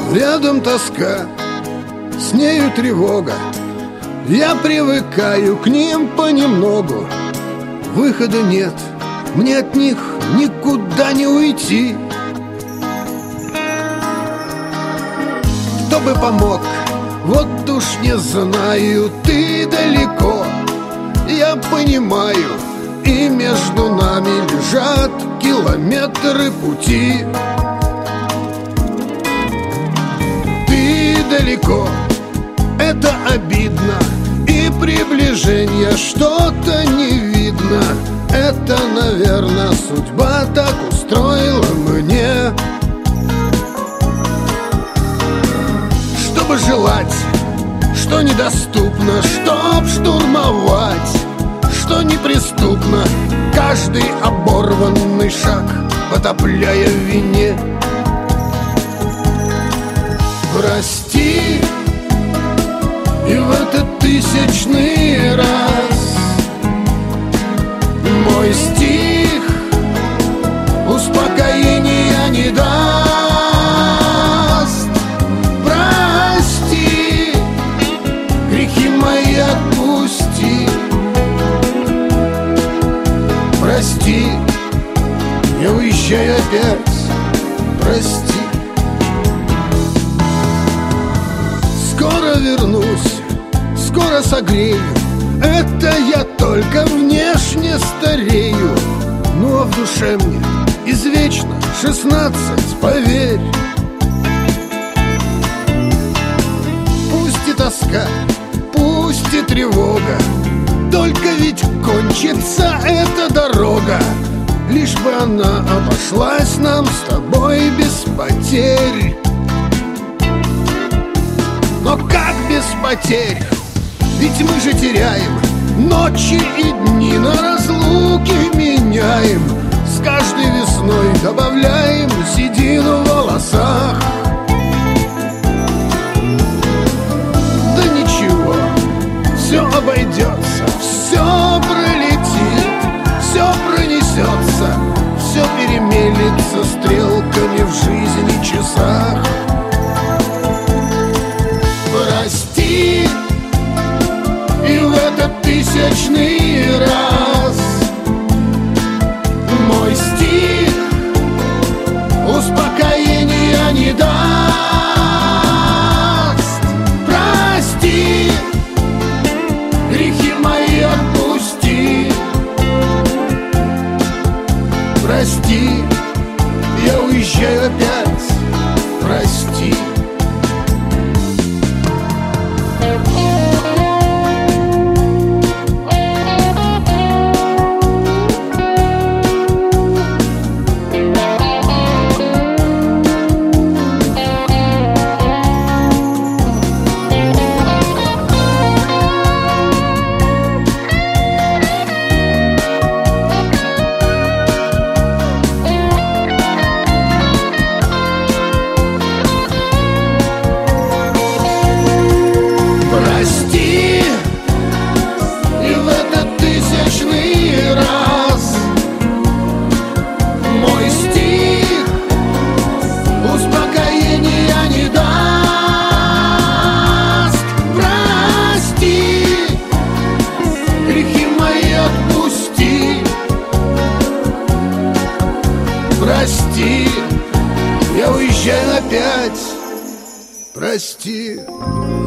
Рядом тоска, с нею тревога. Я привыкаю к ним понемногу. Выхода нет, мне от них никуда не уйти. Кто бы помог, вот уж не знаю. Ты далеко, я понимаю, и между нами лежат километры пути. Ты далеко, это обидно, и приближения что-то не видно. Это, наверное, судьба так устроила мне. Чтобы желать, что недоступно, чтоб штурмовать, что неприступно, каждый оборванный шаг потопляя в вине. Прости, и в этот тысячный раз мой стих успокоения не даст. Прости, грехи мои отпусти. Прости, я уезжаю опять. Прости. Скоро вернусь, скоро согрею. Это я только внешне старею. Ну а в душе мне извечно 16, поверь. Пусть и тоска, пусть и тревога, только ведь кончится эта дорога. Лишь бы она обошлась нам с тобой без потерь. Но как без потерь? Ведь мы же теряем ночи и дни, на разлуки меняем. С каждой весной добавляем седину в волосах. Да ничего, все обойдется, все пролетит, все пронесется, все перемелется стрелками в жизни часах. Прости, и в этот тысячный раз мой стих успокоения не даст. Прости, грехи мои отпусти. Прости, я уезжаю опять. Прости. Прости, я уезжаю опять. Прости.